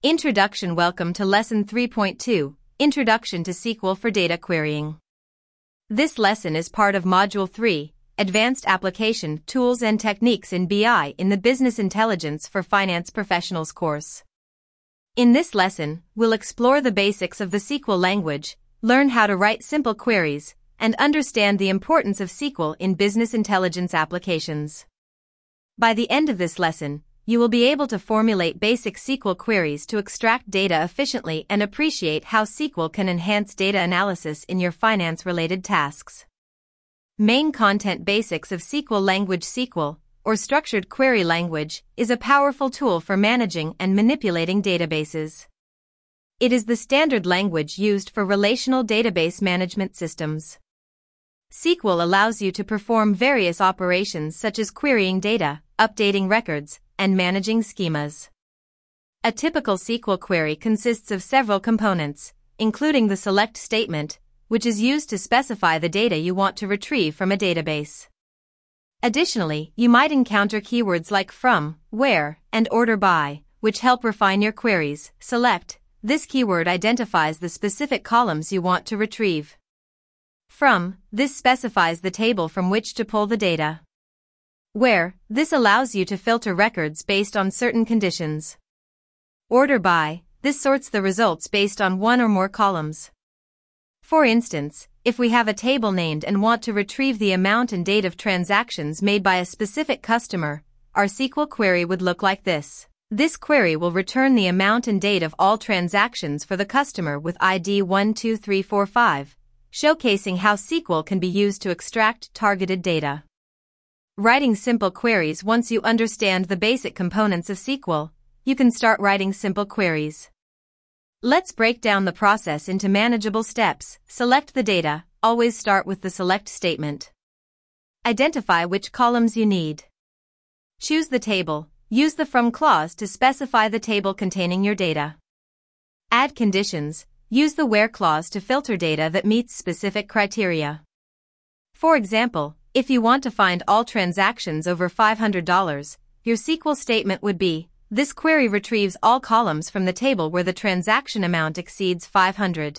Introduction. Welcome to Lesson 3.2, Introduction to SQL for Data Querying. This lesson is part of Module 3, Advanced Application Tools and Techniques in BI in the Business Intelligence for Finance Professionals course. In this lesson, we'll explore the basics of the SQL language, learn how to write simple queries, and understand the importance of SQL in business intelligence applications. By the end of this lesson, you will be able to formulate basic SQL queries to extract data efficiently and appreciate how SQL can enhance data analysis in your finance-related tasks. Main content basics of SQL language. SQL, or structured query language, is a powerful tool for managing and manipulating databases. It is the standard language used for relational database management systems. SQL allows you to perform various operations such as querying data, updating records, and managing schemas. A typical SQL query consists of several components, including the select statement, which is used to specify the data you want to retrieve from a database. Additionally, you might encounter keywords like from, where, and order by, which help refine your queries. Select. This keyword identifies the specific columns you want to retrieve. From. This specifies the table from which to pull the data. Where. This allows you to filter records based on certain conditions. Order by. This sorts the results based on one or more columns. For instance, if we have a table named and want to retrieve the amount and date of transactions made by a specific customer, our SQL query would look like this. This query will return the amount and date of all transactions for the customer with ID 12345, showcasing how SQL can be used to extract targeted data. Writing simple queries. Once you understand the basic components of SQL, you can start writing simple queries. Let's break down the process into manageable steps. Select the data. Always start with the select statement. Identify which columns you need. Choose the table. Use the from clause to specify the table containing your data. Add conditions. Use the where clause to filter data that meets specific criteria. For example, if you want to find all transactions over $500, your SQL statement would be, this query retrieves all columns from the table where the transaction amount exceeds 500.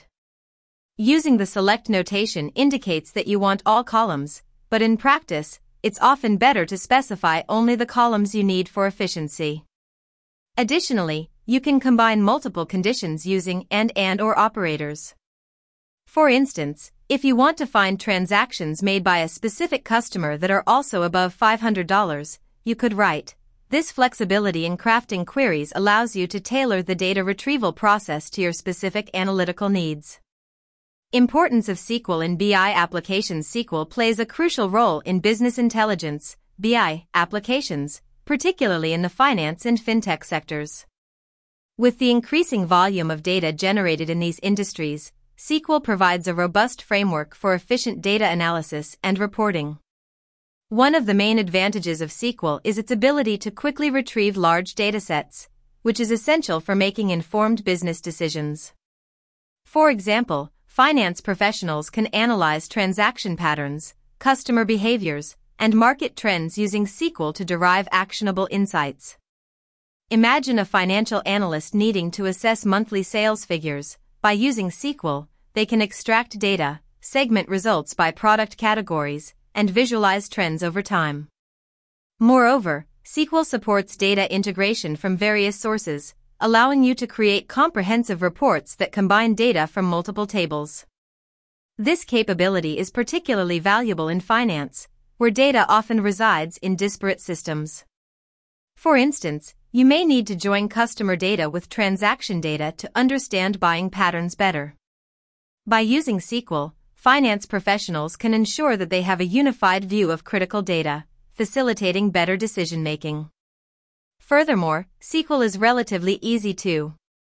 Using the select notation indicates that you want all columns, but in practice, it's often better to specify only the columns you need for efficiency. Additionally, you can combine multiple conditions using and or operators. For instance, if you want to find transactions made by a specific customer that are also above $500, you could write, this flexibility in crafting queries allows you to tailor the data retrieval process to your specific analytical needs. Importance of SQL in BI applications. SQL plays a crucial role in business intelligence, BI, applications, particularly in the finance and fintech sectors. With the increasing volume of data generated in these industries, SQL provides a robust framework for efficient data analysis and reporting. One of the main advantages of SQL is its ability to quickly retrieve large datasets, which is essential for making informed business decisions. For example, finance professionals can analyze transaction patterns, customer behaviors, and market trends using SQL to derive actionable insights. Imagine a financial analyst needing to assess monthly sales figures. By using SQL, they can extract data, segment results by product categories, and visualize trends over time. Moreover, SQL supports data integration from various sources, allowing you to create comprehensive reports that combine data from multiple tables. This capability is particularly valuable in finance, where data often resides in disparate systems. For instance, you may need to join customer data with transaction data to understand buying patterns better. By using SQL, finance professionals can ensure that they have a unified view of critical data, facilitating better decision-making. Furthermore, SQL is relatively easy to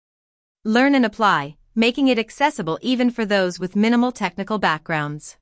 learn and apply, making it accessible even for those with minimal technical backgrounds.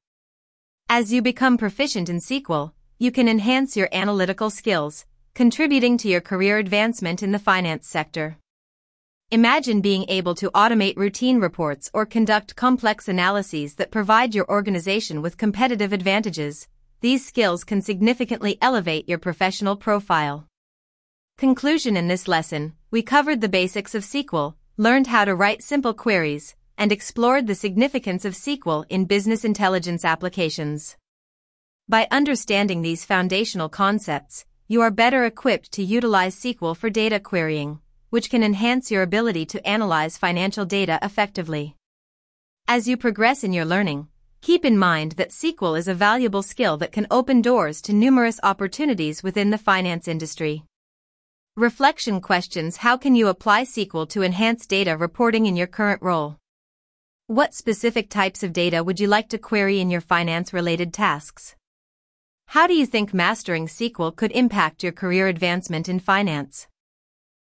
As you become proficient in SQL, you can enhance your analytical skills, contributing to your career advancement in the finance sector. Imagine being able to automate routine reports or conduct complex analyses that provide your organization with competitive advantages. These skills can significantly elevate your professional profile. Conclusion: in this lesson, we covered the basics of SQL, learned how to write simple queries, and explored the significance of SQL in business intelligence applications. By understanding these foundational concepts, you are better equipped to utilize SQL for data querying, which can enhance your ability to analyze financial data effectively. As you progress in your learning, keep in mind that SQL is a valuable skill that can open doors to numerous opportunities within the finance industry. Reflection questions: how can you apply SQL to enhance data reporting in your current role? What specific types of data would you like to query in your finance-related tasks? How do you think mastering SQL could impact your career advancement in finance?